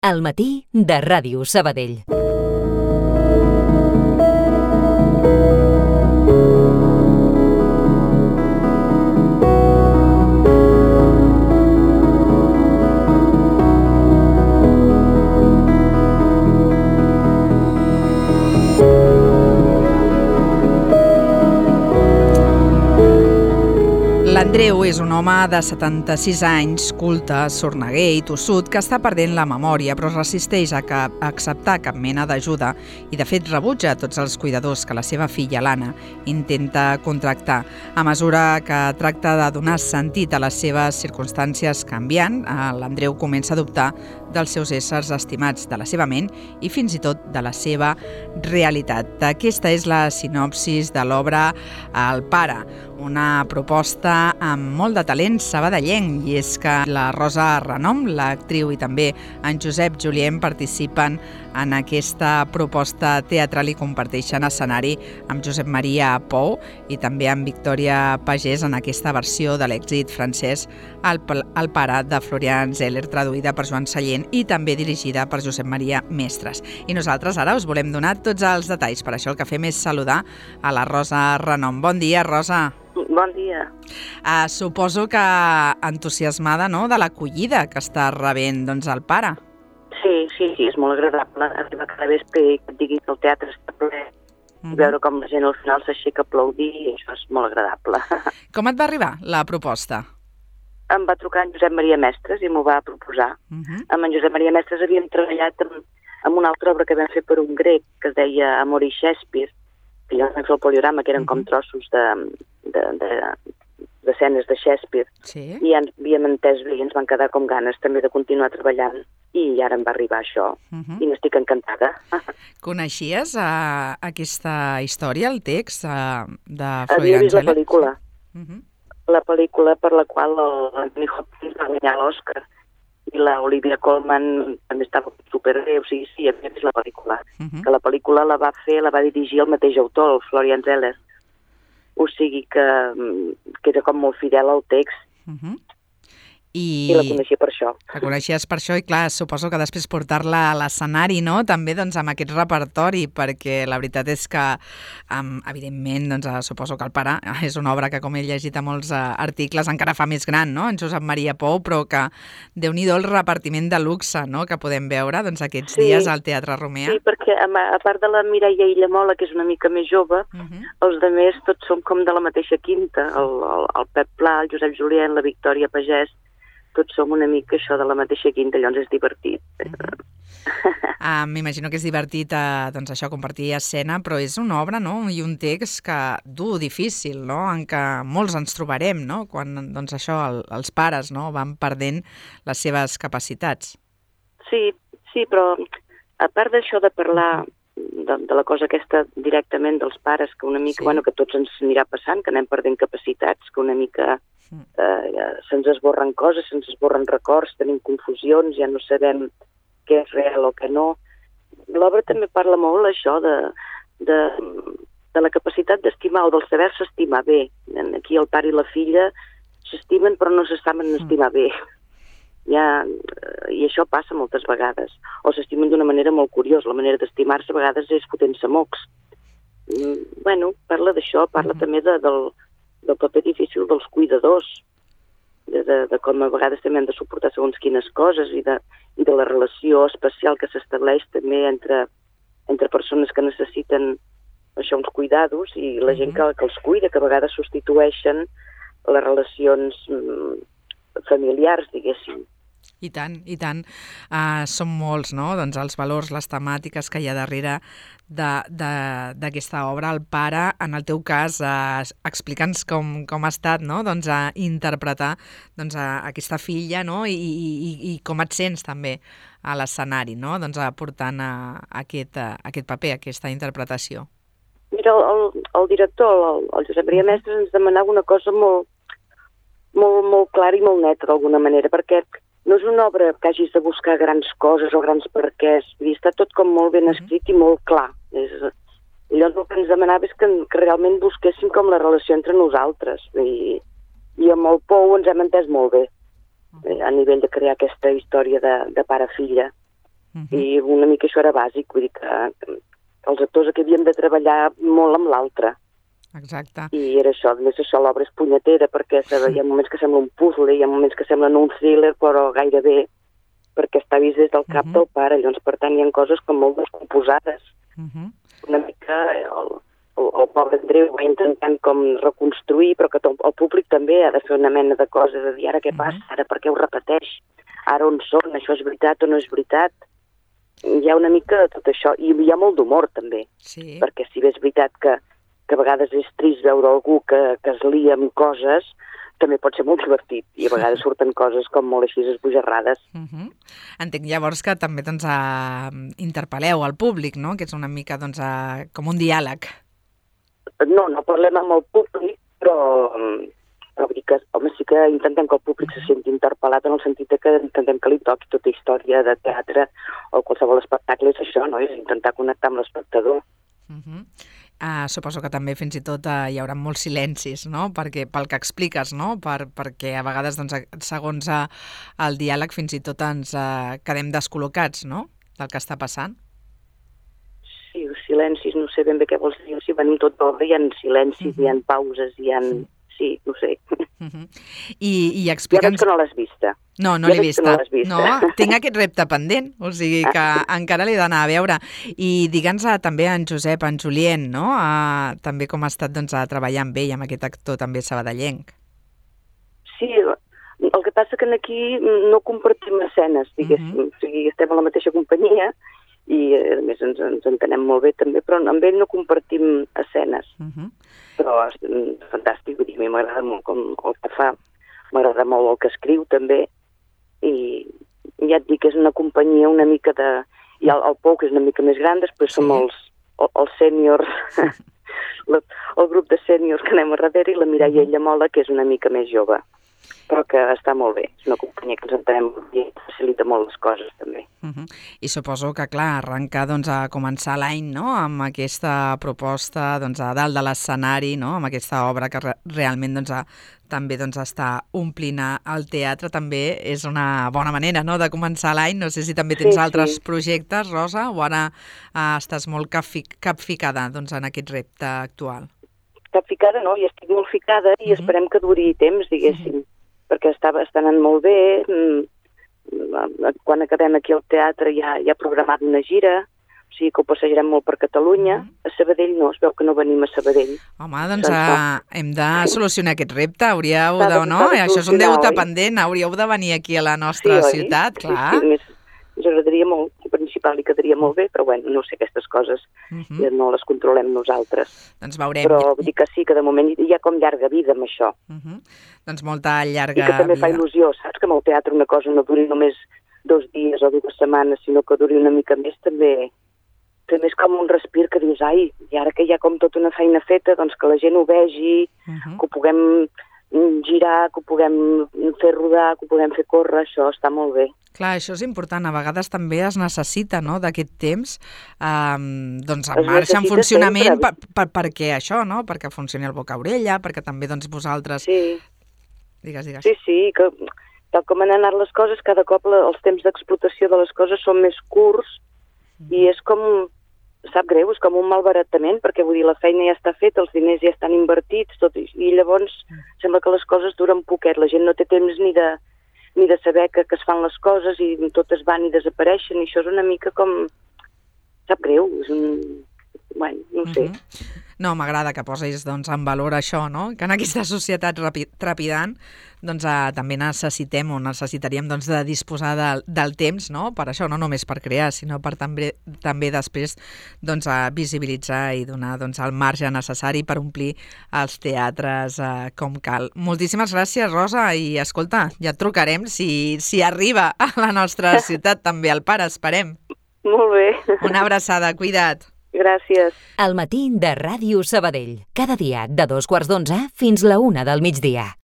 Al matí de Ràdio Sabadell. L'Andreu és un home de 76 anys, culte, sorneguer i tossut, que està perdent la memòria, però es resisteix a acceptar cap mena d'ajuda i, de fet, rebutja tots els cuidadors que la seva filla, l'Anna, intenta contractar. A mesura que tracta de donar sentit a les seves circumstàncies canviant, l'Andreu comença a dubtar dels seus éssers estimats, de la seva ment i fins i tot de la seva realitat. Aquesta és la sinopsis de l'obra El pare, una proposta amb molt de talent sabadellenc, i és que la Rosa Renom, l'actriu, i també en Josep Julien participen en aquesta proposta teatral i comparteixen escenari amb Josep Maria Pou i també amb Victòria Pagès en aquesta versió de l'èxit francès El pare de Florian Zeller, traduïda per Joan Sallent i també dirigida per Josep Maria Mestres. I nosaltres ara us volem donar tots els detalls, per això el que fem és saludar a la Rosa Renom. Bon dia, Rosa. Bon dia. Suposo que entusiasmada, no?, de l'acollida que està rebent el pare. Sí, és molt agradable arribar cada vespre i que et digui que el teatre està ple, veure com la gent al final s'aixeca a aplaudir, i això és molt agradable. Com et va arribar la proposta? Em va trucar en Josep Maria Mestres i m'ho va proposar. Amb en Josep Maria Mestres havíem treballat amb una altra obra que vam fer per un grec que es deia Amor i Shakespeare, que llavors vam fer el poliorama, que eren com trossos d'escenes de Shakespeare, sí. I ens havíem entès bé i ens van quedar com ganes també de continuar treballant, i ara em va arribar això, i n'estic encantada. Coneixies aquesta història, el text de Florian Zeller? Havia vist la pel·lícula, la pel·lícula per la qual l'Anthony Hopkins va guanyar l'Oscar, i l'Olivia Colman també estava superbé, o sigui, sí, havia vist la pel·lícula. Que la pel·lícula la va dirigir el mateix autor, el Florian Zeller. O sigui que era com molt fidel al text. I la coneixia per això. La coneixies per això i, clar, suposo que després portar-la a l'escenari, no?, també amb aquest repertori, perquè la veritat és que, evidentment, suposo que El pare és una obra que, com he llegit a molts articles, encara fa més gran, no?, en Josep Maria Pou, però que, Déu-n'hi-do, el repartiment de luxe, no?, que podem veure aquests dies al Teatre Romea. Sí, perquè a part de la Mireia Illamola, que és una mica més jove, els altres tots són com de la mateixa quinta, el Pep Pla, el Josep Julien, la Victòria Pagès, tots som una mica això de la mateixa quinta, llavors és divertit. M'imagino que és divertit això, compartir escena, però és una obra, no?, i un text que dur, difícil, no?, en què molts ens trobarem, no?, quan els pares, no?, van perdent les seves capacitats. Sí, però a part d'això de parlar de la cosa aquesta directament dels pares, que una mica, que tots ens anirà passant, que anem perdent capacitats, que una mica se'ns esborren coses, se'ns esborren records, tenim confusions, ja no sabem què és real o què no. L'obra també parla molt això de la capacitat d'estimar o del saber-se estimar bé. Aquí el pare i la filla s'estimen però no se saben estimar bé. I això passa moltes vegades. O s'estimen d'una manera molt curiosa. La manera d'estimar-se a vegades és fotent-se mocs. Parla d'això, parla també del paper difícil dels cuidadors, de com a vegades també han de suportar segons quines coses i de la relació especial que s'estableix també entre persones que necessiten uns cuidados i la gent que els cuida, que a vegades substitueixen les relacions familiars, diguéssim. I tant, i tant. Són molts, no?, els valors, les temàtiques que hi ha darrere d'aquesta obra. El pare, en el teu cas, explica'ns com ha estat, no?, interpretar aquesta filla, no?, i com et sents també a l'escenari, no?, aportant aquest paper, aquesta interpretació. Mira, el director, el Josep Maria Mestres, ens demanava una cosa molt clara i molt neta, d'alguna manera, perquè no és una obra que hagis de buscar grans coses o grans perquès. Està tot com molt ben escrit i molt clar. Llavors el que ens demanava és que realment busquéssim com la relació entre nosaltres. I amb el Pou ens hem entès molt bé a nivell de crear aquesta història de pare-filla. I una mica això era bàsic, vull dir que els actors aquí havien de treballar molt amb l'altre. Exacte. I era això, a més això l'obra és punyetera, perquè hi ha moments que sembla un puzzle, hi ha moments que semblen un thriller, però gairebé, perquè està vist des del cap del pare, llavors per tant hi ha coses com molt descomposades. Una mica el pobre Andreu va intentant com reconstruir, però que el públic també ha de fer una mena de cosa, de dir ara què passa, ara per què ho repeteix, ara on són, això és veritat o no és veritat. Hi ha una mica de tot això, i hi ha molt d'humor també, perquè si bé és veritat que a vegades és trist veure algú que es lia amb coses, també pot ser molt divertit, i a vegades surten coses com molt així esbojarrades. Entenc llavors que també interpel·leu al públic, no? Que és una mica com un diàleg. No parlem amb el públic, però vull dir que, home, sí que intentem que el públic se senti interpel·lat en el sentit que intentem que li toqui tota història de teatre o qualsevol espectacle, és això, no? És intentar connectar amb l'espectador. Suposo que també fins i tot hi haurà molts silencis, no? Pel que expliques, no? Perquè a vegades, segons el diàleg, fins i tot ens quedem descol·locats, no? Del que està passant. Sí, els silencis, no sé ben bé què vols dir. Si venim tot d'obra, hi ha silencis, hi ha pauses, hi ha... Sí, no sé. I explica'ns... Ja veig que no l'has vista. No l'he vista. No, tinc aquest repte pendent, o sigui que encara l'he d'anar a veure. I digue'ns també en Josep, en Julien, no? També com ha estat treballar amb ell, amb aquest actor també sabadellenc. Sí, el que passa que aquí no compartim escenes, diguéssim. O sigui, estem a la mateixa companyia i a més ens entenem molt bé també, però amb ell no compartim escenes. Però és fantàstic, vull dir, a mi m'agrada molt el que fa, m'agrada molt el que escriu també, i ja et dic que és una companyia una mica de... I el Pou, que és una mica més gran, després som els sèniors, el grup de sèniors que anem a darrere, i la Mireia Llamola, que és una mica més jove, però que està molt bé. És una companyia que ens entenem i facilita molt les coses, també. I suposo que, clar, arrencar a començar l'any, no?, amb aquesta proposta a dalt de l'escenari, no?, amb aquesta obra que realment també està omplint el teatre, també és una bona manera, no?, de començar l'any. No sé si també tens altres projectes, Rosa, o ara estàs molt capficada en aquest repte actual? Capficada no, i estic molt ficada i esperem que duri temps, diguéssim, perquè està anant molt bé. Quan acabem aquí al teatre ja ha programat una gira, o sigui que ho passejarem molt per Catalunya. A Sabadell no, es veu que no venim a Sabadell. Home, hem de solucionar aquest repte, hauríeu de, no? Això és un deute pendent, hauríeu de venir aquí a la nostra ciutat, clar. Sí, ens agradaria molt, el principal li quedaria molt bé, però bueno, no sé, aquestes coses no les controlem nosaltres. Doncs veurem. Però vull dir que sí, que de moment hi ha com llarga vida amb això. Doncs molta llarga vida. I que també fa il·lusió, saps? Que amb el teatre una cosa no duri només 2 dies o 2 setmanes, sinó que duri una mica més, també és com un respir que dius, ai, i ara que hi ha com tota una feina feta, doncs que la gent ho vegi, que ho puguem girar, que ho puguem fer rodar, que ho puguem fer córrer, això està molt bé. Clar, això és important. A vegades també es necessita, no?, d'aquest temps en marxa, en funcionament, perquè això, no?, perquè funcioni el boca-orella, perquè també vosaltres... Sí. Digues. Sí, que tal com han anat les coses, cada cop els temps d'explotació de les coses són més curts i és com... Sap greu, és com un malbaratament, perquè vull dir, la feina ja està feta, els diners ja estan invertits, tot, i llavors sembla que les coses duren poquet, la gent no té temps ni de saber que es fan les coses i totes van i desapareixen, i això és una mica com... Sap greu, és un... Bueno, no sé. No, m'agrada que posis en valor això, no? Que en aquesta societat trepidant també necessitaríem de disposar del temps, no? Per això, no només per crear, sinó per també després visibilitzar i donar el marge necessari per omplir els teatres com cal. Moltíssimes gràcies, Rosa, i escolta, ja et trucarem si arriba a la nostra ciutat també el pare, esperem. Molt bé. Una abraçada, cuida't. Gràcies. El matí de Ràdio Sabadell. Cada dia de 2:15 fins la 1 del migdia.